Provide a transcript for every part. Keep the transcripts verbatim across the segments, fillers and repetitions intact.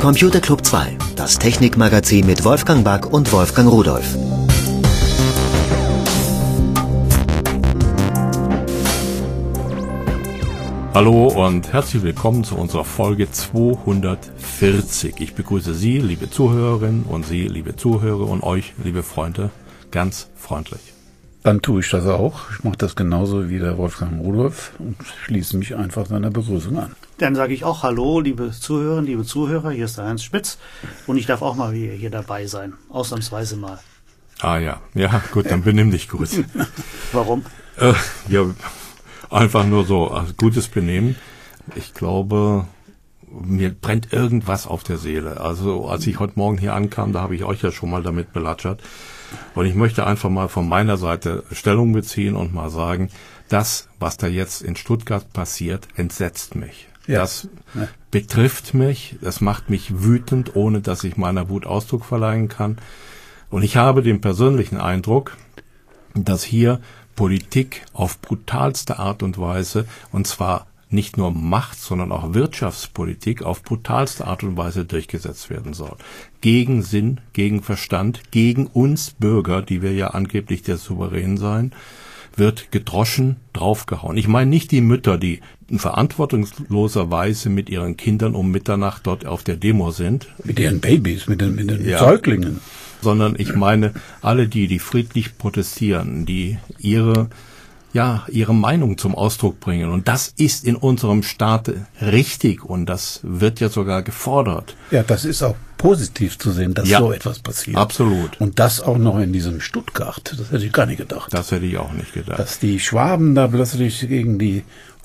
Computer Club zwei, das Technikmagazin mit Wolfgang Back und Wolfgang Rudolph. Hallo und herzlich willkommen zu unserer Folge zweihundertvierzig. Ich begrüße Sie, liebe Zuhörerinnen, und Sie, liebe Zuhörer, und euch, liebe Freunde, ganz freundlich. Dann tue ich das auch. Ich mache das genauso wie der Wolfgang Rudolph und schließe mich einfach seiner Begrüßung an. Dann sage ich auch Hallo, liebe Zuhörerinnen, liebe Zuhörer. Hier ist der Heinz Spitz und ich darf auch mal wieder hier dabei sein. Ausnahmsweise mal. Ah ja, ja gut, dann benimm dich gut. Warum? Äh, ja, einfach nur so, also gutes Benehmen. Ich glaube, mir brennt irgendwas auf der Seele. Also als ich heute Morgen hier ankam, da habe ich euch ja schon mal damit belatschert. Und ich möchte einfach mal von meiner Seite Stellung beziehen und mal sagen, das, was da jetzt in Stuttgart passiert, entsetzt mich. Ja. Das ja. betrifft mich, das macht mich wütend, ohne dass ich meiner Wut Ausdruck verleihen kann. Und ich habe den persönlichen Eindruck, dass hier Politik auf brutalste Art und Weise, und zwar nicht nur Macht, sondern auch Wirtschaftspolitik auf brutalste Art und Weise durchgesetzt werden soll. Gegen Sinn, gegen Verstand, gegen uns Bürger, die wir ja angeblich der Souverän sein, wird gedroschen, draufgehauen. Ich meine nicht die Mütter, die in verantwortungsloser Weise mit ihren Kindern um Mitternacht dort auf der Demo sind. Mit ihren Babys, mit den, mit den ja. Säuglingen. Sondern ich meine alle die, die friedlich protestieren, die ihre ja, ihre Meinung zum Ausdruck bringen. Und das ist in unserem Staat richtig und das wird ja sogar gefordert. Ja, das ist auch positiv zu sehen, dass ja, so etwas passiert. Absolut. Und das auch noch in diesem Stuttgart. Das hätte ich gar nicht gedacht. Das hätte ich auch nicht gedacht. Dass die Schwaben da plötzlich gegen die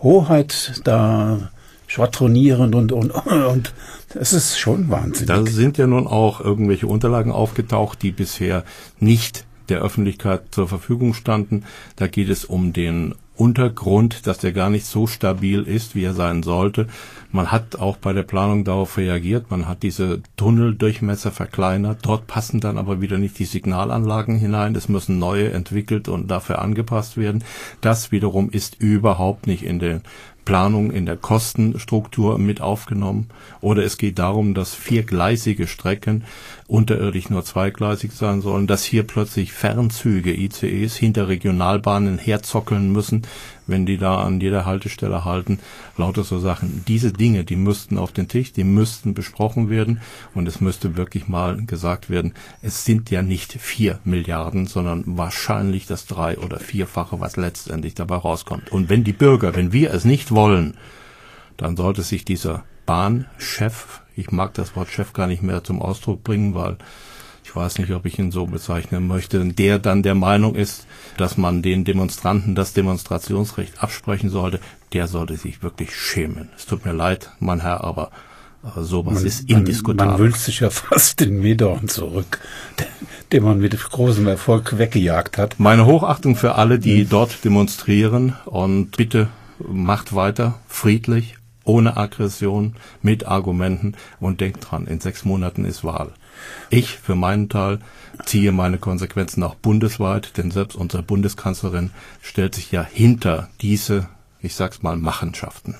Hoheit da schwadronieren und, und, und das ist schon wahnsinnig. Da sind ja nun auch irgendwelche Unterlagen aufgetaucht, die bisher nicht der Öffentlichkeit zur Verfügung standen. Da geht es um den Untergrund, dass der gar nicht so stabil ist, wie er sein sollte. Man hat auch bei der Planung darauf reagiert. Man hat diese Tunneldurchmesser verkleinert. Dort passen dann aber wieder nicht die Signalanlagen hinein. Es müssen neue entwickelt und dafür angepasst werden. Das wiederum ist überhaupt nicht in den Planung in der Kostenstruktur mit aufgenommen. Oder es geht darum, dass viergleisige Strecken unterirdisch nur zweigleisig sein sollen, dass hier plötzlich Fernzüge, I C Es, hinter Regionalbahnen herzockeln müssen, wenn die da an jeder Haltestelle halten. Lauter so Sachen. Diese Dinge, die müssten auf den Tisch, die müssten besprochen werden und es müsste wirklich mal gesagt werden, es sind ja nicht vier Milliarden, sondern wahrscheinlich das drei- oder vierfache, was letztendlich dabei rauskommt. Und wenn die Bürger, wenn wir es nicht wollen, dann sollte sich dieser Bahnchef, ich mag das Wort Chef gar nicht mehr zum Ausdruck bringen, weil ich weiß nicht, ob ich ihn so bezeichnen möchte, der dann der Meinung ist, dass man den Demonstranten das Demonstrationsrecht absprechen sollte, der sollte sich wirklich schämen. Es tut mir leid, mein Herr, aber äh, sowas man, ist indiskutabel. Man, man wünscht sich ja fast den Medorn zurück, den, den man mit großem Erfolg weggejagt hat. Meine Hochachtung für alle, die mhm. dort demonstrieren, und bitte macht weiter, friedlich, ohne Aggression, mit Argumenten, und denkt dran, in sechs Monaten ist Wahl. Ich für meinen Teil ziehe meine Konsequenzen auch bundesweit, denn selbst unsere Bundeskanzlerin stellt sich ja hinter diese, ich sag's mal, Machenschaften.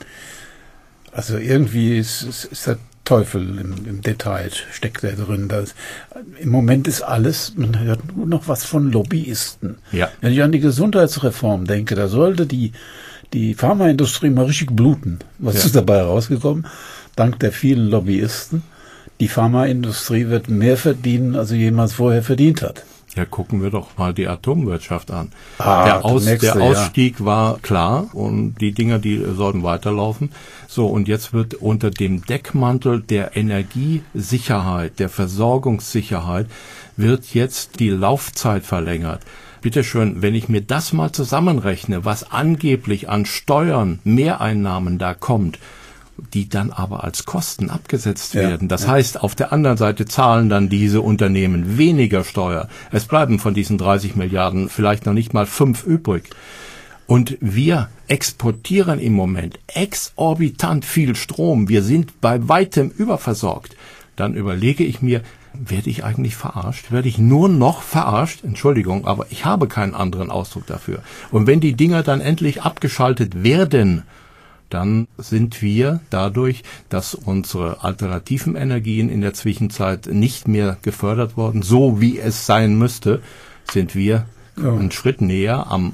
Also irgendwie ist, ist, ist der Teufel im, im Detail, steckt er drin. Das, im Moment ist alles, man hört nur noch was von Lobbyisten. Ja. Wenn ich an die Gesundheitsreform denke, da sollte die die Pharmaindustrie mal richtig bluten. Was ja. ist dabei rausgekommen? Dank der vielen Lobbyisten. Die Pharmaindustrie wird mehr verdienen, als sie jemals vorher verdient hat. Ja, gucken wir doch mal die Atomwirtschaft an. Ah, der, Aus, nächste, der Ausstieg ja. war klar und die Dinger, die sollten weiterlaufen. So, und jetzt wird unter dem Deckmantel der Energiesicherheit, der Versorgungssicherheit, wird jetzt die Laufzeit verlängert. Bitte schön, wenn ich mir das mal zusammenrechne, was angeblich an Steuern, Mehreinnahmen da kommt, die dann aber als Kosten abgesetzt ja, werden. Das ja. heißt, auf der anderen Seite zahlen dann diese Unternehmen weniger Steuer. Es bleiben von diesen dreißig Milliarden vielleicht noch nicht mal fünf übrig. Und wir exportieren im Moment exorbitant viel Strom. Wir sind bei weitem überversorgt. Dann überlege ich mir, werde ich eigentlich verarscht? Werde ich nur noch verarscht? Entschuldigung, aber ich habe keinen anderen Ausdruck dafür. Und wenn die Dinger dann endlich abgeschaltet werden, dann sind wir dadurch, dass unsere alternativen Energien in der Zwischenzeit nicht mehr gefördert worden, so wie es sein müsste, sind wir ja. einen Schritt näher am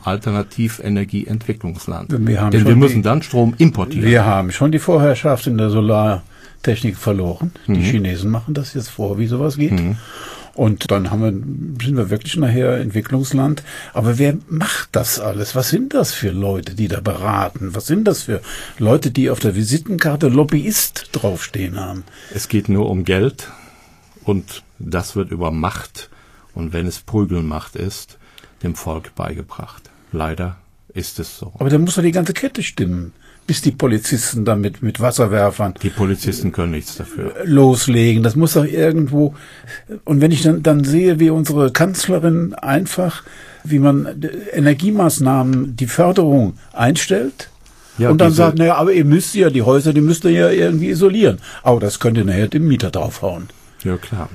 Alternativenergieentwicklungsland. Wir haben Denn wir müssen die, dann Strom importieren. Wir haben schon die Vorherrschaft in der Solartechnik verloren. Die mhm. Chinesen machen das jetzt vor, wie sowas geht. Mhm. Und dann haben wir, sind wir wirklich nachher Entwicklungsland. Aber wer macht das alles? Was sind das für Leute, die da beraten? Was sind das für Leute, die auf der Visitenkarte Lobbyist draufstehen haben? Es geht nur um Geld und das wird über Macht und wenn es Prügelmacht ist, dem Volk beigebracht. Leider ist es so. Aber dann muss doch die ganze Kette stimmen. Bis die Polizisten damit mit Wasserwerfern. Die Polizisten können nichts dafür. Loslegen. Das muss doch irgendwo. Und wenn ich dann, dann sehe, wie unsere Kanzlerin einfach, wie man Energiemaßnahmen, die Förderung einstellt. Ja, und dann sagt, naja, aber ihr müsst ja, die Häuser, die müsst ihr ja irgendwie isolieren. Aber das könnt ihr nachher dem Mieter draufhauen. Ja, klar.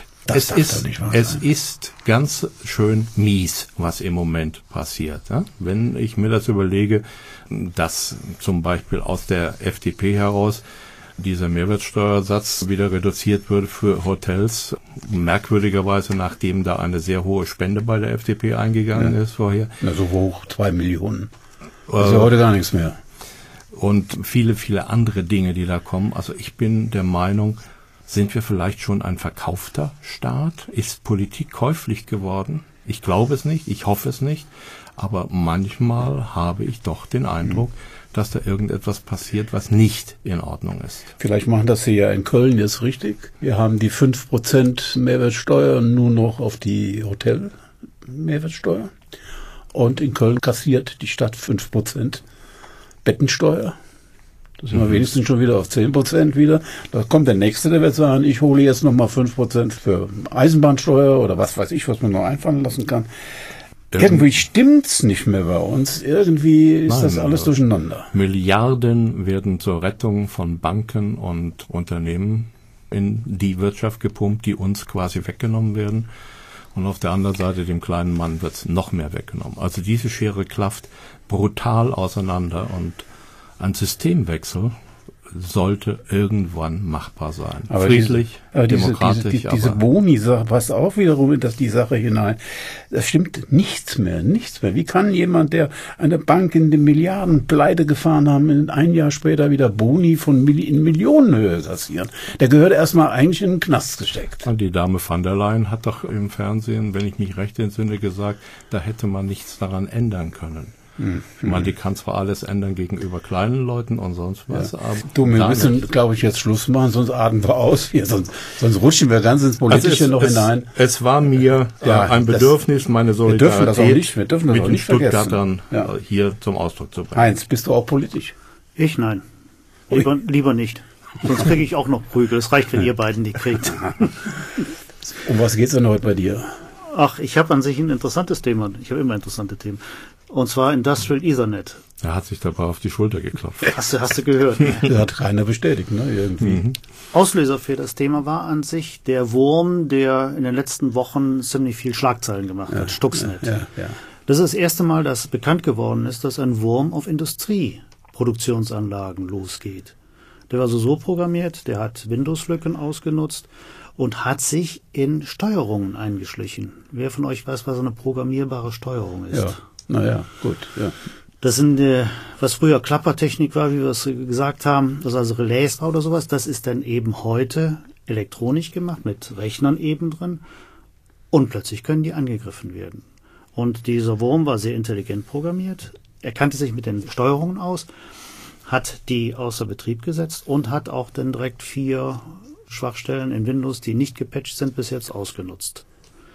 Es ist, es ist ganz schön mies, was im Moment passiert. Ja? Wenn ich mir das überlege, dass zum Beispiel aus der F D P heraus dieser Mehrwertsteuersatz wieder reduziert wird für Hotels, merkwürdigerweise, nachdem da eine sehr hohe Spende bei der F D P eingegangen ja. ist vorher. Na, so hoch, zwei Millionen. Das ist ja heute gar nichts mehr. Und viele, viele andere Dinge, die da kommen. Also ich bin der Meinung, sind wir vielleicht schon ein verkaufter Staat? Ist Politik käuflich geworden? Ich glaube es nicht, ich hoffe es nicht, aber manchmal habe ich doch den Eindruck, mhm. dass da irgendetwas passiert, was nicht in Ordnung ist. Vielleicht machen das Sie ja in Köln jetzt richtig. Wir haben die fünf Prozent Mehrwertsteuer nur noch auf die Hotel-Mehrwertsteuer. Und in Köln kassiert die Stadt fünf Prozent Bettensteuer. Da sind wir mhm. wenigstens schon wieder auf zehn Prozent wieder. Da kommt der Nächste, der wird sagen, ich hole jetzt nochmal fünf Prozent für Eisenbahnsteuer oder was weiß ich, was man noch einfallen lassen kann. Irgendwie stimmt's nicht mehr bei uns. Irgendwie ist Nein, das alles durcheinander. Milliarden werden zur Rettung von Banken und Unternehmen in die Wirtschaft gepumpt, die uns quasi weggenommen werden. Und auf der anderen Seite, dem kleinen Mann, wird's noch mehr weggenommen. Also diese Schere klafft brutal auseinander und ein Systemwechsel sollte irgendwann machbar sein. Aber friedlich, diese, aber demokratisch. Diese, diese, diese, diese Boni-Sache passt auch wiederum in das, die Sache hinein. Das stimmt nichts mehr, nichts mehr. Wie kann jemand, der eine Bank in den Milliarden pleite gefahren haben, in ein Jahr später wieder Boni von Milli- in Millionenhöhe kassieren? Der gehört erstmal eigentlich in den Knast gesteckt. Und die Dame van der Leyen hat doch im Fernsehen, wenn ich mich recht entsinne, gesagt, da hätte man nichts daran ändern können. Hm. Ich meine, die kann zwar alles ändern gegenüber kleinen Leuten und sonst was, ja. aber... Du, wir müssen, glaube ich, jetzt Schluss machen, sonst atmen wir aus hier, sonst, sonst rutschen wir ganz ins Politische also es, noch es, hinein. Es war mir ja, äh, ein Bedürfnis, das, meine Solidarität wir dürfen das auch nicht, wir dürfen das mit auch den nicht Stuttgartern ja. hier zum Ausdruck zu bringen. Heinz, bist du auch politisch? Ich nein. Lieber, lieber nicht. Sonst kriege ich auch noch Prügel. Es reicht, wenn ihr beiden die kriegt. Um was geht's denn heute bei dir? Ach, ich habe an sich ein interessantes Thema. Ich habe immer interessante Themen. Und zwar Industrial Ethernet. Er hat sich dabei auf die Schulter geklopft. Hast du, hast du gehört? Das hat keiner bestätigt, ne? Irgendwie. Mhm. Auslöser für das Thema war an sich der Wurm, der in den letzten Wochen ziemlich viel Schlagzeilen gemacht ja, hat. Stuxnet. Ja, ja. Das ist das erste Mal, dass bekannt geworden ist, dass ein Wurm auf Industrieproduktionsanlagen losgeht. Der war also so programmiert, der hat Windows-Lücken ausgenutzt und hat sich in Steuerungen eingeschlichen. Wer von euch weiß, was eine programmierbare Steuerung ist? Ja. Naja, gut, ja. Das sind, äh, was früher Klappertechnik war, wie wir es gesagt haben, das ist also Relays oder sowas, das ist dann eben heute elektronisch gemacht, mit Rechnern eben drin. Und plötzlich können die angegriffen werden. Und dieser Wurm war sehr intelligent programmiert. Er kannte sich mit den Steuerungen aus, hat die außer Betrieb gesetzt und hat auch dann direkt vier Schwachstellen in Windows, die nicht gepatcht sind, bis jetzt ausgenutzt.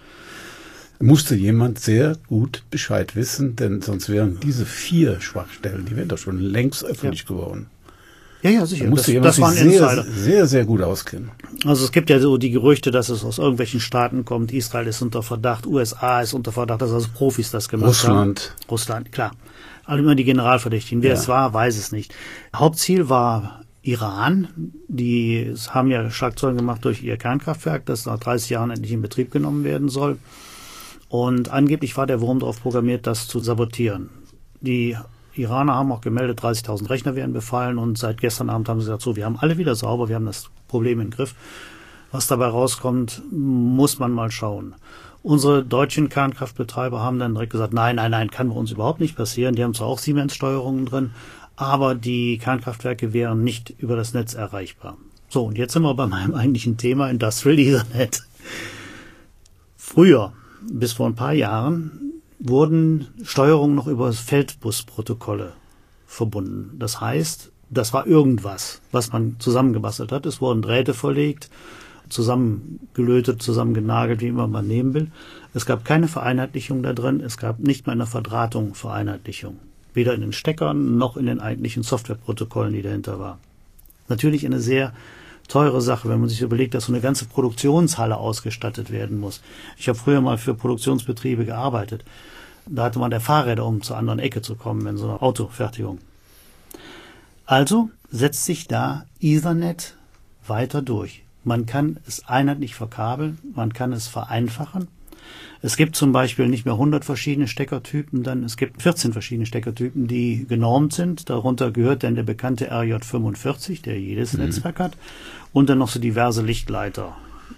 Musste jemand sehr gut Bescheid wissen, denn sonst wären diese vier Schwachstellen, die wären doch schon längst öffentlich ja. geworden. Ja, ja, sicher. Da musste das, jemand das waren sich sehr, Insider. sehr, sehr gut auskennen. Also es gibt ja so die Gerüchte, dass es aus irgendwelchen Staaten kommt. Israel ist unter Verdacht, U S A ist unter Verdacht, dass also Profis das gemacht Russland. haben. Russland, klar. Also immer die Generalverdächtigen. Wer ja. es war, weiß es nicht. Hauptziel war Iran. Die haben ja Schlagzeilen gemacht durch ihr Kernkraftwerk, das nach dreißig Jahren endlich in Betrieb genommen werden soll. Und angeblich war der Wurm darauf programmiert, das zu sabotieren. Die Iraner haben auch gemeldet, dreißigtausend Rechner werden befallen und seit gestern Abend haben sie gesagt, so, wir haben alle wieder sauber, wir haben das Problem im Griff. Was dabei rauskommt, muss man mal schauen. Unsere deutschen Kernkraftbetreiber haben dann direkt gesagt, nein, nein, nein, kann bei uns überhaupt nicht passieren. Die haben zwar auch Siemens-Steuerungen drin, aber die Kernkraftwerke wären nicht über das Netz erreichbar. So, und jetzt sind wir bei meinem eigentlichen Thema, Industrial Ethernet. Früher, bis vor ein paar Jahren, wurden Steuerungen noch über Feldbusprotokolle verbunden. Das heißt, das war irgendwas, was man zusammengebastelt hat. Es wurden Drähte verlegt, zusammengelötet, zusammengenagelt, wie immer man nehmen will. Es gab keine Vereinheitlichung da drin. Es gab nicht mal eine Verdrahtung Vereinheitlichung. Weder in den Steckern noch in den eigentlichen Softwareprotokollen, die dahinter waren. Natürlich eine sehr teure Sache, wenn man sich überlegt, dass so eine ganze Produktionshalle ausgestattet werden muss. Ich habe früher mal für Produktionsbetriebe gearbeitet. Da hatte man der Fahrräder, um zur anderen Ecke zu kommen in so einer Autofertigung. Also setzt sich da Ethernet weiter durch. Man kann es einheitlich verkabeln, man kann es vereinfachen. Es gibt zum Beispiel nicht mehr hundert verschiedene Steckertypen, dann es gibt vierzehn verschiedene Steckertypen, die genormt sind. Darunter gehört dann der bekannte R J fünfundvierzig, der jedes mhm. Netzwerk hat, und dann noch so diverse Lichtleiter.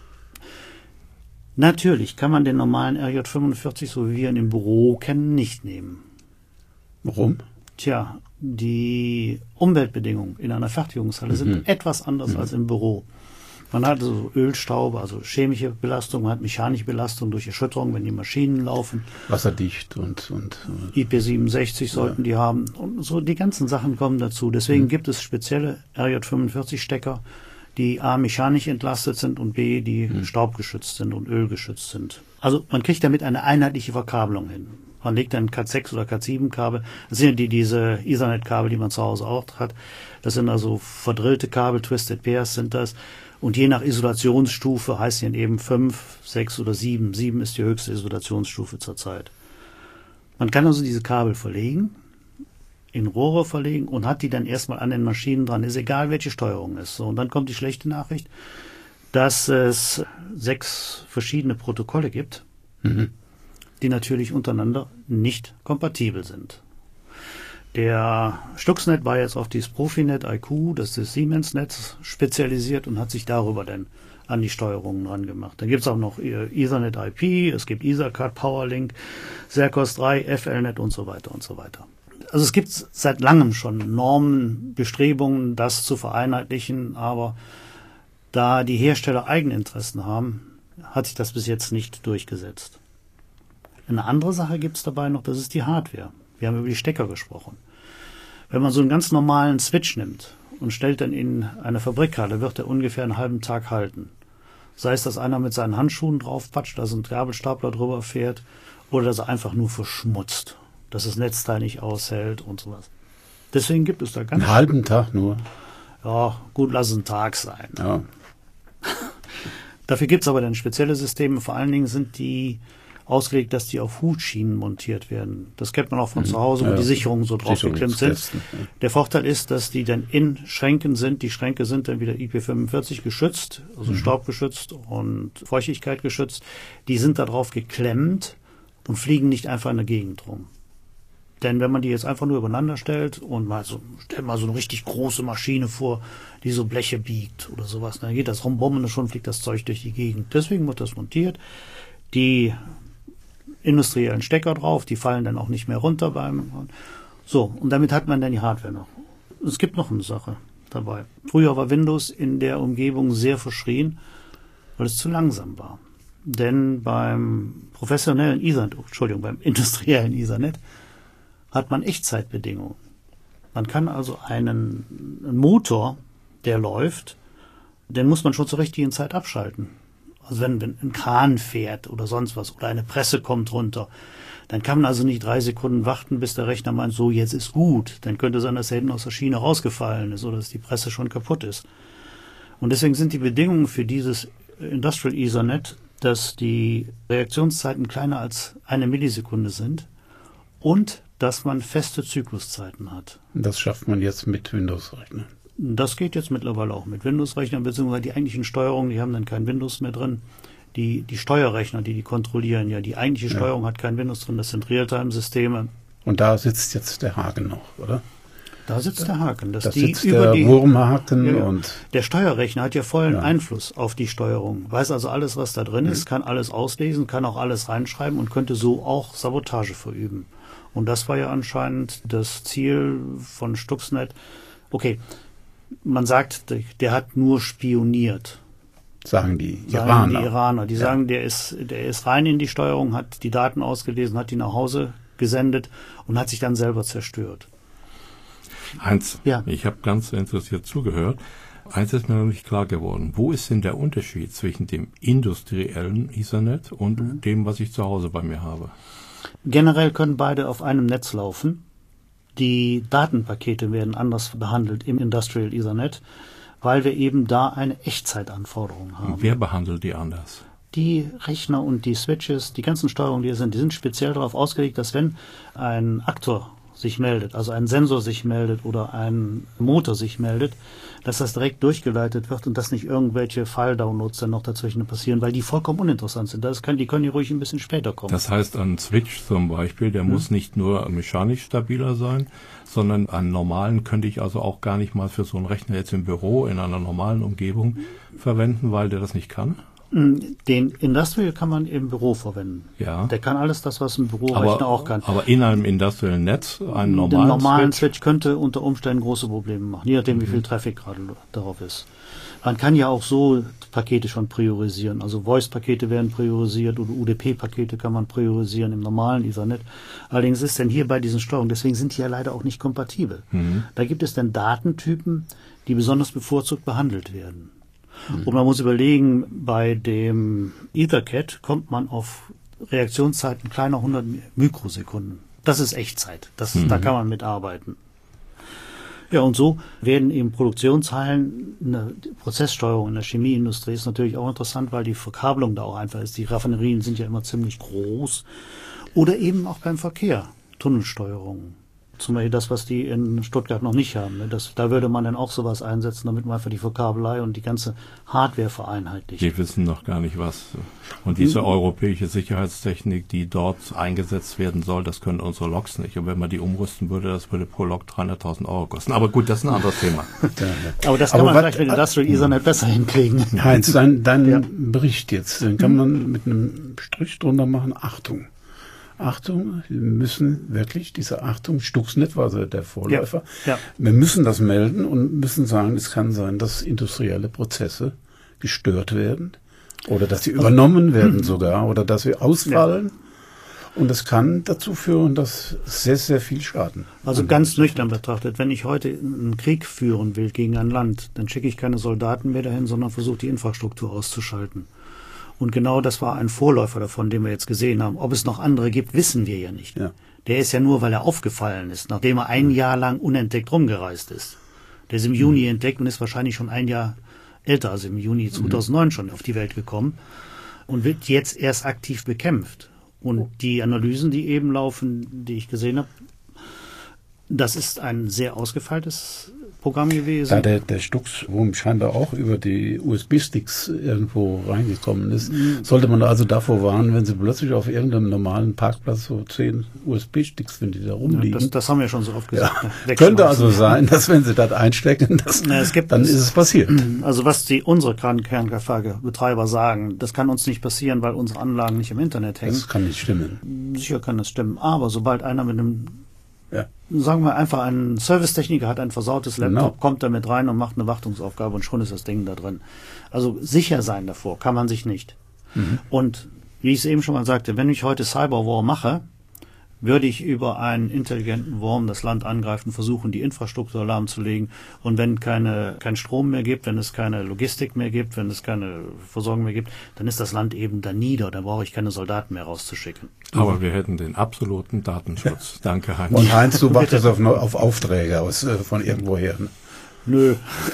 Natürlich kann man den normalen R J fünfundvierzig, so wie wir ihn im Büro kennen, nicht nehmen. Warum? Tja, die Umweltbedingungen in einer Fertigungshalle mhm. sind etwas anders mhm. als im Büro. Man hat so Ölstaube, also chemische Belastung, man hat mechanische Belastung durch Erschütterung, wenn die Maschinen laufen. Wasserdicht und... und I P siebenundsechzig sollten ja. die haben. Und so die ganzen Sachen kommen dazu. Deswegen mhm. gibt es spezielle R J fünfundvierzig Stecker, die A, mechanisch entlastet sind und B, die mhm. staubgeschützt sind und ölgeschützt sind. Also man kriegt damit eine einheitliche Verkabelung hin. Man legt ein Cat sechs oder Cat sieben Kabel. Das sind ja die, diese Ethernet-Kabel, die man zu Hause auch hat. Das sind also verdrillte Kabel, Twisted Pairs sind das. Und je nach Isolationsstufe heißt die eben fünf, sechs oder sieben. sieben ist die höchste Isolationsstufe zurzeit. Man kann also diese Kabel verlegen, in Rohre verlegen und hat die dann erstmal an den Maschinen dran. Ist egal, welche Steuerung ist. So, und dann kommt die schlechte Nachricht, dass es sechs verschiedene Protokolle gibt, mhm. die natürlich untereinander nicht kompatibel sind. Der Stuxnet war jetzt auf dieses Profinet I Q, das ist das Siemens-Netz, spezialisiert und hat sich darüber dann an die Steuerungen dran gemacht. Dann gibt es auch noch Ethernet I P, es gibt EtherCAT, PowerLink, Sercos drei, F L Net und so weiter und so weiter. Also es gibt seit langem schon Normen, Bestrebungen, das zu vereinheitlichen, aber da die Hersteller Eigeninteressen haben, hat sich das bis jetzt nicht durchgesetzt. Eine andere Sache gibt es dabei noch, das ist die Hardware. Wir haben über die Stecker gesprochen. Wenn man so einen ganz normalen Switch nimmt und stellt dann in eine Fabrikhalle, wird er ungefähr einen halben Tag halten. Sei es, dass einer mit seinen Handschuhen draufpatscht, dass ein Gabelstapler drüber fährt, oder dass er einfach nur verschmutzt, dass das Netzteil nicht aushält und sowas. Deswegen gibt es da ganz... Einen halben Tag nur? Ja, gut, lass es ein Tag sein. Ja. Dafür gibt es aber dann spezielle Systeme. Vor allen Dingen sind die ausgelegt, dass die auf Hutschienen montiert werden. Das kennt man auch von mhm. zu Hause, wo ja, die Sicherungen so drauf geklemmt sind. Ja. Der Vorteil ist, dass die dann in Schränken sind. Die Schränke sind dann wieder I P fünfundvierzig geschützt, also mhm. staubgeschützt und Feuchtigkeit geschützt. Die sind da drauf geklemmt und fliegen nicht einfach in der Gegend rum. Denn wenn man die jetzt einfach nur übereinander stellt und mal so, stellt mal so eine richtig große Maschine vor, die so Bleche biegt oder sowas, dann geht das rum, und schon fliegt das Zeug durch die Gegend. Deswegen wird das montiert. Die industriellen Stecker drauf, die fallen dann auch nicht mehr runter beim... So, und damit hat man dann die Hardware noch. Es gibt noch eine Sache dabei. Früher war Windows in der Umgebung sehr verschrien, weil es zu langsam war. Denn beim professionellen Ethernet, Entschuldigung, beim industriellen Ethernet hat man Echtzeitbedingungen. Man kann also einen, einen Motor, der läuft, den muss man schon zur richtigen Zeit abschalten. Also wenn, wenn ein Kran fährt oder sonst was oder eine Presse kommt runter, dann kann man also nicht drei Sekunden warten, bis der Rechner meint, so, jetzt ist gut. Dann könnte es sein, dass er hinten aus der Schiene rausgefallen ist oder dass die Presse schon kaputt ist. Und deswegen sind die Bedingungen für dieses Industrial Ethernet, dass die Reaktionszeiten kleiner als eine Millisekunde sind und dass man feste Zykluszeiten hat. Das schafft man jetzt mit Windows-Rechnern. Das geht jetzt mittlerweile auch mit Windows-Rechnern, beziehungsweise die eigentlichen Steuerungen, die haben dann kein Windows mehr drin. Die, die Steuerrechner, die die kontrollieren, ja, die eigentliche ja. Steuerung hat kein Windows drin, das sind Realtime-Systeme. Und da sitzt jetzt der Haken noch, oder? Da sitzt der Haken. Dass da die sitzt über der die, Wurmhaken. ja, und der Steuerrechner hat ja vollen ja. Einfluss auf die Steuerung. Weiß also alles, was da drin mhm. ist, kann alles auslesen, kann auch alles reinschreiben und könnte so auch Sabotage verüben. Und das war ja anscheinend das Ziel von Stuxnet. Okay, man sagt, der hat nur spioniert. Sagen die sagen Iraner. Die Iraner. Die ja. sagen, der ist, der ist rein in die Steuerung, hat die Daten ausgelesen, hat die nach Hause gesendet und hat sich dann selber zerstört. Heinz, ja. ich habe ganz interessiert zugehört. Eins ist mir noch nicht klar geworden. Wo ist denn der Unterschied zwischen dem industriellen Ethernet und mhm. dem, was ich zu Hause bei mir habe? Generell können beide auf einem Netz laufen. Die Datenpakete werden anders behandelt im Industrial Ethernet, weil wir eben da eine Echtzeitanforderung haben. Und wer behandelt die anders? Die Rechner und die Switches, die ganzen Steuerungen, die hier sind, die sind speziell darauf ausgelegt, dass wenn ein Aktor sich meldet, also ein Sensor sich meldet oder ein Motor sich meldet, dass das direkt durchgeleitet wird und dass nicht irgendwelche File-Downloads dann noch dazwischen passieren, weil die vollkommen uninteressant sind. Das kann, die können die ruhig ein bisschen später kommen. Das heißt, ein Switch zum Beispiel, der hm. muss nicht nur mechanisch stabiler sein, sondern einen normalen könnte ich also auch gar nicht mal für so einen Rechner jetzt im Büro in einer normalen Umgebung hm. verwenden, weil der das nicht kann? Den Industrial kann man im Büro verwenden. Ja. Der kann alles das, was ein Bürorechner auch kann. Aber in einem industriellen Netz, einen normalen, Den normalen Switch? Switch könnte unter Umständen große Probleme machen, je nachdem, mhm. wie viel Traffic gerade darauf ist. Man kann ja auch so Pakete schon priorisieren. Also Voice-Pakete werden priorisiert oder U D P-Pakete kann man priorisieren im normalen Ethernet. Allerdings ist denn hier bei diesen Steuerungen, deswegen sind die ja leider auch nicht kompatibel. Mhm. Da gibt es dann Datentypen, die besonders bevorzugt behandelt werden. Mhm. Und man muss überlegen, bei dem EtherCAT kommt man auf Reaktionszeiten kleiner hundert Mikrosekunden. Das ist Echtzeit. Das, mhm. Da kann man mitarbeiten. Ja, und so werden eben Produktionshallen, eine Prozesssteuerung in der Chemieindustrie ist natürlich auch interessant, weil die Verkabelung da auch einfach ist. Die Raffinerien sind ja immer ziemlich groß. Oder eben auch beim Verkehr, Tunnelsteuerung. Zum Beispiel das, was die in Stuttgart noch nicht haben. Das, da würde man dann auch sowas einsetzen, damit man einfach die Verkabelei und die ganze Hardware vereinheitlicht. Die wissen noch gar nicht was. Und diese europäische Sicherheitstechnik, die dort eingesetzt werden soll, das können unsere Loks nicht. Und wenn man die umrüsten würde, das würde pro Lok dreihunderttausend Euro kosten. Aber gut, das ist ein anderes Thema. Aber das kann Aber man was, vielleicht mit Industrial Ethernet besser hinkriegen. Heinz, dein, dein ja. Bericht jetzt, den kann man mit einem Strich drunter machen. Achtung. Achtung, wir müssen wirklich, diese Achtung, Stuxnet war also der Vorläufer, ja, ja. wir müssen das melden und müssen sagen, es kann sein, dass industrielle Prozesse gestört werden oder dass sie übernommen werden sogar oder dass sie ausfallen. Ja. Und das kann dazu führen, dass sehr, sehr viel Schaden. Also ganz nüchtern betrachtet, wenn ich heute einen Krieg führen will gegen ein Land, dann schicke ich keine Soldaten mehr dahin, sondern versuche die Infrastruktur auszuschalten. Und genau das war ein Vorläufer davon, den wir jetzt gesehen haben. Ob es noch andere gibt, wissen wir ja nicht. Ja. Der ist ja nur, weil er aufgefallen ist, nachdem er ein Jahr lang unentdeckt rumgereist ist. Der ist im Juni mhm. entdeckt und ist wahrscheinlich schon ein Jahr älter, also im Juni zweitausendneun mhm. schon auf die Welt gekommen und wird jetzt erst aktiv bekämpft. Und die Analysen, die eben laufen, die ich gesehen habe, das ist ein sehr ausgefeiltes Programm gewesen. Da der, der Stuxwurm scheinbar auch über die U S B-Sticks irgendwo reingekommen ist, mhm. sollte man also davor warnen, wenn sie plötzlich auf irgendeinem normalen Parkplatz so zehn U S B-Sticks finden, die da rumliegen. Ja, das, das haben wir schon so oft gesagt. Ja. Könnte also sein, dass wenn sie das einstecken, das, ja, es gibt, dann ist es passiert. Also was die unsere Kernkraftwerkebetreiber sagen, das kann uns nicht passieren, weil unsere Anlagen nicht im Internet hängen. Das kann nicht stimmen. Sicher kann das stimmen, aber sobald einer mit einem Ja. sagen wir einfach, ein Servicetechniker hat ein versautes Laptop, genau. kommt da mit rein und macht eine Wartungsaufgabe und schon ist das Ding da drin. Also sicher sein davor kann man sich nicht. Mhm. Und wie ich es eben schon mal sagte, wenn ich heute Cyberwar mache, würde ich über einen intelligenten Wurm das Land angreifen, versuchen, die Infrastruktur lahmzulegen. Und wenn keine, kein Strom mehr gibt, wenn es keine Logistik mehr gibt, wenn es keine Versorgung mehr gibt, dann ist das Land eben da nieder. Da brauche ich keine Soldaten mehr rauszuschicken. Aber wir hätten den absoluten Datenschutz. Ja. Danke, Heinz. Und Heinz, du wartest auf, auf Aufträge aus, äh, von irgendwoher. Nö.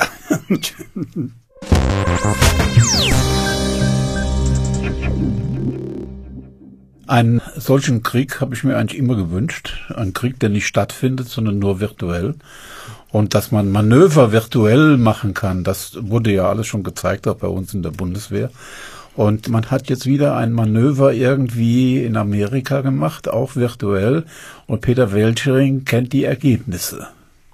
Einen solchen Krieg habe ich mir eigentlich immer gewünscht. Ein Krieg, der nicht stattfindet, sondern nur virtuell. Und dass man Manöver virtuell machen kann, das wurde ja alles schon gezeigt, auch bei uns in der Bundeswehr. Und man hat jetzt wieder ein Manöver irgendwie in Amerika gemacht, auch virtuell. Und Peter Welchering kennt die Ergebnisse.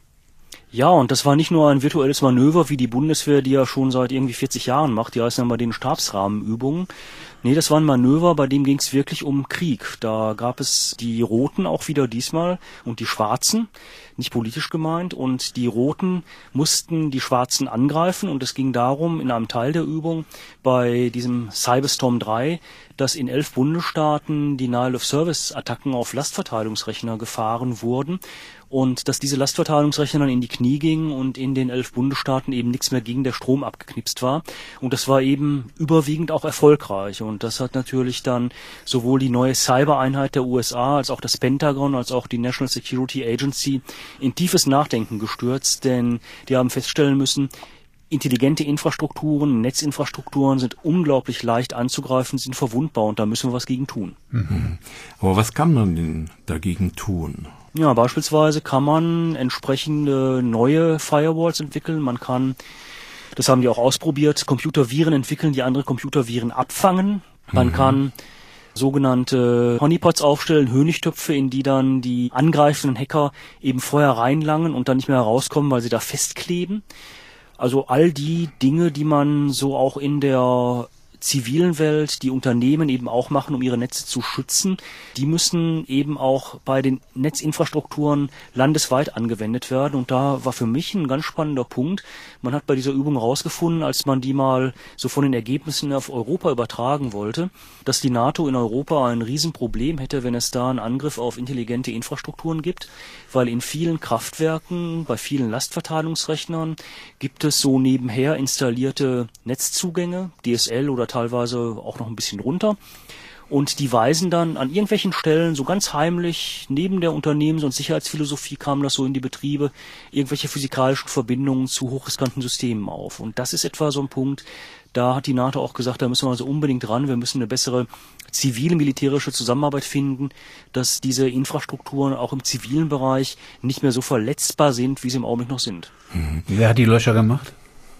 Ja, und das war nicht nur ein virtuelles Manöver, wie die Bundeswehr, die ja schon seit irgendwie vierzig Jahren macht, die heißen ja bei den Stabsrahmenübungen. Nee, das war ein Manöver, bei dem ging es wirklich um Krieg. Da gab es die Roten auch wieder diesmal und die Schwarzen, nicht politisch gemeint. Und die Roten mussten die Schwarzen angreifen und es ging darum, in einem Teil der Übung bei diesem Cyberstorm drei, dass in elf Bundesstaaten Denial-of-Service-Attacken auf Lastverteilungsrechner gefahren wurden und dass diese Lastverteilungsrechner dann in die Knie gingen und in den elf Bundesstaaten eben nichts mehr ging, der Strom abgeknipst war. Und das war eben überwiegend auch erfolgreich. Und das hat natürlich dann sowohl die neue Cybereinheit der U S A als auch das Pentagon als auch die National Security Agency in tiefes Nachdenken gestürzt, denn die haben feststellen müssen, intelligente Infrastrukturen, Netzinfrastrukturen sind unglaublich leicht anzugreifen, sind verwundbar und da müssen wir was gegen tun. Mhm. Aber was kann man denn dagegen tun? Ja, beispielsweise kann man entsprechende neue Firewalls entwickeln. Man kann, das haben die auch ausprobiert, Computerviren entwickeln, die andere Computerviren abfangen. Man mhm. kann sogenannte Honeypots aufstellen, Honigtöpfe, in die dann die angreifenden Hacker eben vorher reinlangen und dann nicht mehr herauskommen, weil sie da festkleben. Also all die Dinge, die man so auch in der zivilen Welt, die Unternehmen eben auch machen, um ihre Netze zu schützen, die müssen eben auch bei den Netzinfrastrukturen landesweit angewendet werden. Und da war für mich ein ganz spannender Punkt. Man hat bei dieser Übung herausgefunden, als man die mal so von den Ergebnissen auf Europa übertragen wollte, dass die NATO in Europa ein Riesenproblem hätte, wenn es da einen Angriff auf intelligente Infrastrukturen gibt, weil in vielen Kraftwerken, bei vielen Lastverteilungsrechnern gibt es so nebenher installierte Netzzugänge, D S L oder teilweise auch noch ein bisschen runter. Und die weisen dann an irgendwelchen Stellen so ganz heimlich, neben der Unternehmens- und Sicherheitsphilosophie kam das so in die Betriebe, irgendwelche physikalischen Verbindungen zu hochriskanten Systemen auf. Und das ist etwa so ein Punkt, da hat die NATO auch gesagt, da müssen wir also unbedingt ran, wir müssen eine bessere zivil-militärische Zusammenarbeit finden, dass diese Infrastrukturen auch im zivilen Bereich nicht mehr so verletzbar sind, wie sie im Augenblick noch sind. Mhm. Wer hat die Löcher gemacht?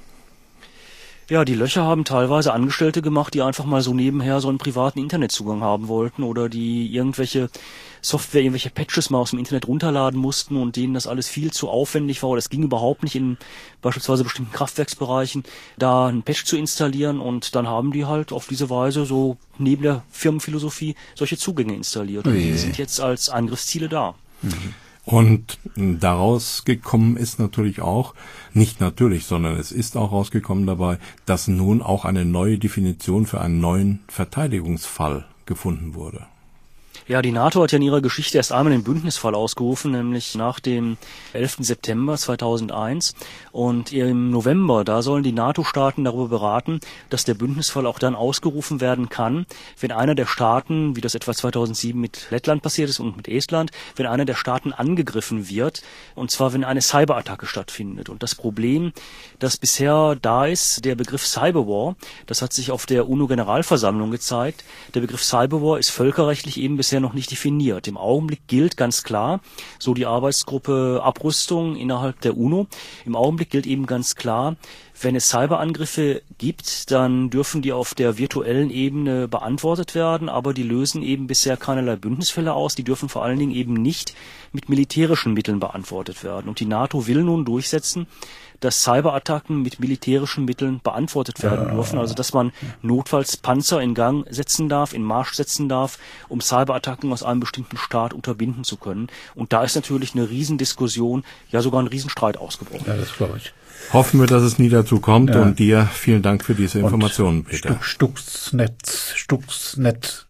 Ja, die Löcher haben teilweise Angestellte gemacht, die einfach mal so nebenher so einen privaten Internetzugang haben wollten oder die irgendwelche Software, irgendwelche Patches mal aus dem Internet runterladen mussten und denen das alles viel zu aufwendig war oder es ging überhaupt nicht in beispielsweise bestimmten Kraftwerksbereichen, da einen Patch zu installieren und dann haben die halt auf diese Weise so neben der Firmenphilosophie solche Zugänge installiert und die sind jetzt als Angriffsziele da. Mhm. Und daraus gekommen ist natürlich auch, nicht natürlich, sondern es ist auch rausgekommen dabei, dass nun auch eine neue Definition für einen neuen Verteidigungsfall gefunden wurde. Ja, die NATO hat ja in ihrer Geschichte erst einmal den Bündnisfall ausgerufen, nämlich nach dem elften September zweitausendeins. Und im November, da sollen die NATO-Staaten darüber beraten, dass der Bündnisfall auch dann ausgerufen werden kann, wenn einer der Staaten, wie das etwa zweitausendsieben mit Lettland passiert ist und mit Estland, wenn einer der Staaten angegriffen wird, und zwar wenn eine Cyberattacke stattfindet. Und das Problem, das bisher da ist, der Begriff Cyberwar, das hat sich auf der UNO-Generalversammlung gezeigt, der Begriff Cyberwar ist völkerrechtlich eben bisher noch nicht definiert. Im Augenblick gilt ganz klar, so die Arbeitsgruppe Abrüstung innerhalb der UNO, im Augenblick gilt eben ganz klar, wenn es Cyberangriffe gibt, dann dürfen die auf der virtuellen Ebene beantwortet werden, aber die lösen eben bisher keinerlei Bündnisfälle aus, die dürfen vor allen Dingen eben nicht mit militärischen Mitteln beantwortet werden. Und die NATO will nun durchsetzen, dass Cyberattacken mit militärischen Mitteln beantwortet werden ja, dürfen, also dass man notfalls Panzer in Gang setzen darf, in Marsch setzen darf, um Cyberattacken aus einem bestimmten Staat unterbinden zu können. Und da ist natürlich eine Riesendiskussion, ja sogar ein Riesenstreit ausgebrochen. Ja, das glaube ich. Hoffen wir, dass es nie dazu kommt ja. Und dir vielen Dank für diese Informationen, Peter. Stuck, Stuxnet, Stuxnet.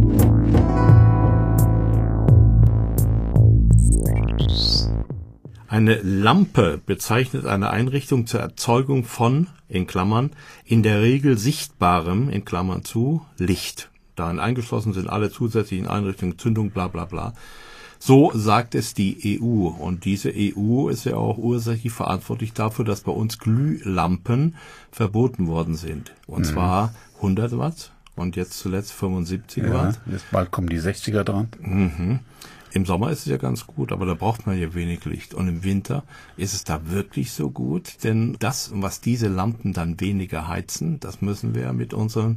Eine Lampe bezeichnet eine Einrichtung zur Erzeugung von, in Klammern, in der Regel sichtbarem, in Klammern zu, Licht. Darin eingeschlossen sind alle zusätzlichen Einrichtungen, Zündung, bla bla bla. So sagt es die E U. Und diese E U ist ja auch ursächlich verantwortlich dafür, dass bei uns Glühlampen verboten worden sind. Und mhm. zwar hundert Watt und jetzt zuletzt fünfundsiebzig ja, Watt. Jetzt bald kommen die sechziger dran. Mhm. Im Sommer ist es ja ganz gut, aber da braucht man ja wenig Licht. Und im Winter ist es da wirklich so gut, denn das, was diese Lampen dann weniger heizen, das müssen wir mit unseren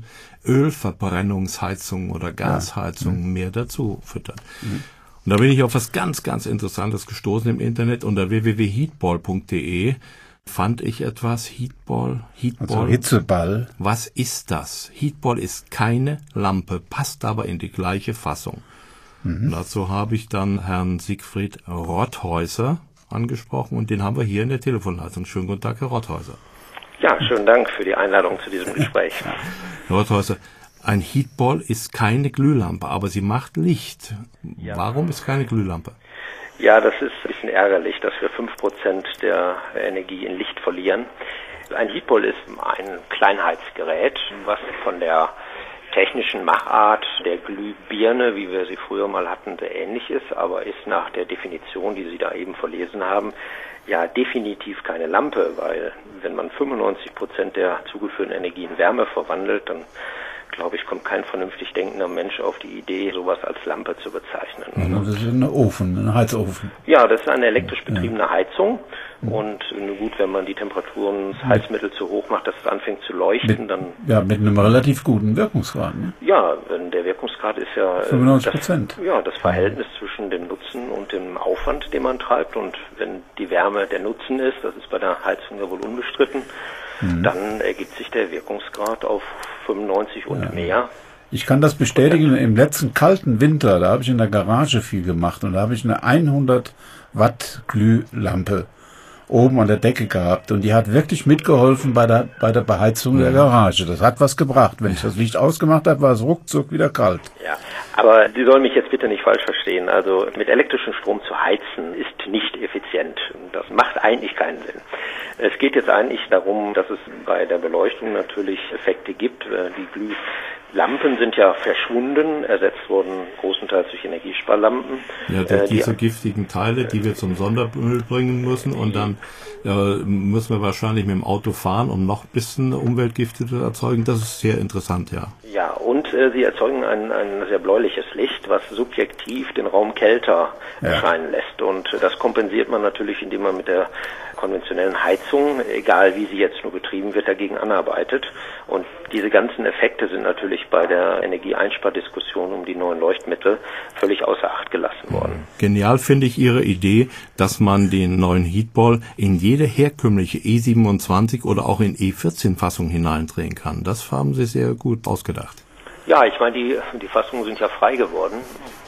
Ölverbrennungsheizungen oder Gasheizungen ja. mehr dazu füttern. Mhm. Und da bin ich auf was ganz, ganz Interessantes gestoßen im Internet. Unter w w w punkt heatball punkt d e fand ich etwas. Heatball, Heatball. Also Hitzeball. Was ist das? Heatball ist keine Lampe, passt aber in die gleiche Fassung. Mhm. Dazu habe ich dann Herrn Siegfried Rotthäuser angesprochen und den haben wir hier in der Telefonleitung. Schönen guten Tag, Herr Rotthäuser. Ja, schönen Dank für die Einladung zu diesem Gespräch. Herr Rotthäuser, ein Heatball ist keine Glühlampe, aber sie macht Licht. Ja. Warum ist keine Glühlampe? Ja, das ist ein bisschen ärgerlich, dass wir fünf Prozent der Energie in Licht verlieren. Ein Heatball ist ein Kleinheitsgerät, was von der technischen Machart der Glühbirne, wie wir sie früher mal hatten, sehr ähnlich ist, aber ist nach der Definition, die Sie da eben verlesen haben, ja definitiv keine Lampe, weil wenn man fünfundneunzig Prozent der zugeführten Energie in Wärme verwandelt, dann glaube ich, kommt kein vernünftig denkender Mensch auf die Idee, sowas als Lampe zu bezeichnen. Ja, das ist ein Ofen, ein Heizofen. Ja, das ist eine elektrisch betriebene Heizung. Und gut, wenn man die Temperaturen des Heizmittels zu hoch macht, dass es anfängt zu leuchten, mit, dann... Ja, mit einem relativ guten Wirkungsgrad. Ne? Ja, der Wirkungsgrad ist ja... fünfundneunzig Prozent. Ja, das Verhältnis zwischen dem Nutzen und dem Aufwand, den man treibt. Und wenn die Wärme der Nutzen ist, das ist bei der Heizung ja wohl unbestritten, mhm. dann ergibt sich der Wirkungsgrad auf fünfundneunzig und ja. mehr. Ich kann das bestätigen, im letzten kalten Winter, da habe ich in der Garage viel gemacht und da habe ich eine hundert Watt Glühlampe oben an der Decke gehabt und die hat wirklich mitgeholfen bei der bei der Beheizung ja. der Garage. Das hat was gebracht. Wenn ich das Licht ausgemacht habe, war es ruckzuck wieder kalt. Ja, aber Sie sollen mich jetzt bitte nicht falsch verstehen. Also mit elektrischem Strom zu heizen ist nicht effizient. Das macht eigentlich keinen Sinn. Es geht jetzt eigentlich darum, dass es bei der Beleuchtung natürlich Effekte gibt. Die Glühlampen sind ja verschwunden, ersetzt wurden großenteils durch Energiesparlampen. Ja, durch äh, diese die, giftigen Teile, die wir zum Sondermüll bringen müssen und dann äh, müssen wir wahrscheinlich mit dem Auto fahren, um noch ein bisschen Umweltgifte zu erzeugen. Das ist sehr interessant, ja. Ja, und äh, sie erzeugen ein, ein sehr bläuliches Licht, was subjektiv den Raum kälter ja. erscheinen lässt. Und äh, das kompensiert man natürlich, indem man mit der konventionellen Heizung, egal wie sie jetzt nur betrieben wird, dagegen anarbeitet. Und diese ganzen Effekte sind natürlich bei der Energieeinspardiskussion um die neuen Leuchtmittel völlig außer Acht gelassen worden. Genial finde ich Ihre Idee, dass man den neuen Heatball in jede herkömmliche E siebenundzwanzig oder auch in E vierzehn Fassung hineindrehen kann. Das haben Sie sehr gut ausgedacht. Ja, ich meine, die, die Fassungen sind ja frei geworden.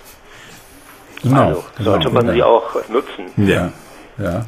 Genau, also sollte genau, man genau. sie auch nutzen. Ja, ja.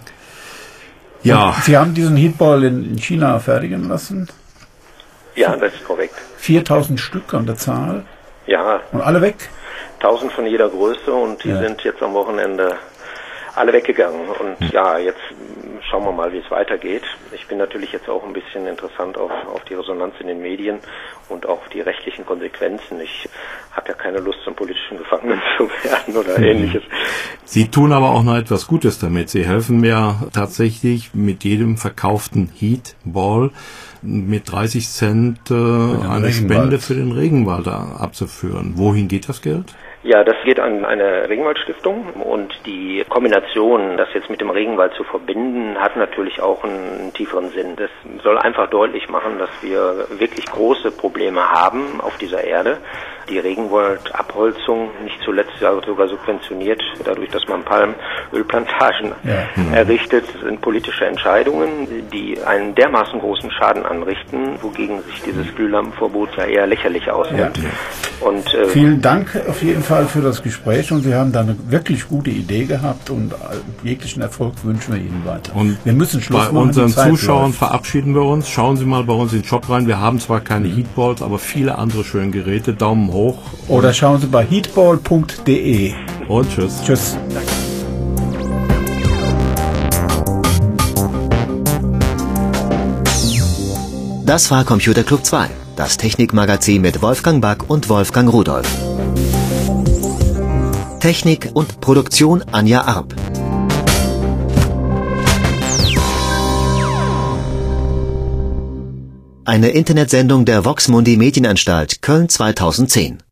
Ja. Sie haben diesen Heatball in China fertigen lassen? Ja, das ist korrekt. viertausend Stück an der Zahl? Ja. Und alle weg? tausend von jeder Größe und die ja. sind jetzt am Wochenende alle weggegangen. Und hm. ja, jetzt schauen wir mal, wie es weitergeht. Ich bin natürlich jetzt auch ein bisschen interessant auf, auf die Resonanz in den Medien und auch die rechtlichen Konsequenzen. Ich habe ja keine Lust, zum politischen Gefangenen zu werden oder mhm. ähnliches. Sie tun aber auch noch etwas Gutes damit. Sie helfen mir tatsächlich mit jedem verkauften Heatball mit dreißig Cent äh, eine Regenwald. Spende für den Regenwald abzuführen. Wohin geht das Geld? Ja, das geht an eine Regenwaldstiftung und die Kombination, das jetzt mit dem Regenwald zu verbinden, hat natürlich auch einen tieferen Sinn. Das soll einfach deutlich machen, dass wir wirklich große Probleme haben auf dieser Erde. Die Regenwaldabholzung, nicht zuletzt sogar subventioniert, dadurch, dass man Palmölplantagen ja. errichtet, sind politische Entscheidungen, die einen dermaßen großen Schaden anrichten, wogegen sich dieses Glühlampenverbot ja eher lächerlich ausnimmt. Ja. Und, äh, Vielen Dank auf jeden Fall für das Gespräch und Sie haben da eine wirklich gute Idee gehabt und jeglichen Erfolg wünschen wir Ihnen weiter. Und wir müssen Schluss machen. Bei unseren Zuschauern verabschieden wir uns. Schauen Sie mal bei uns in den Shop rein. Wir haben zwar keine Heatballs, aber viele andere schöne Geräte. Daumen hoch. Oder schauen Sie bei heatball punkt d e. Und tschüss. Tschüss. Das war Computer Club zwei, das Technikmagazin mit Wolfgang Back und Wolfgang Rudolph. Technik und Produktion Anja Arp. Eine Internetsendung der Vox Mundi Medienanstalt Köln zweitausendzehn.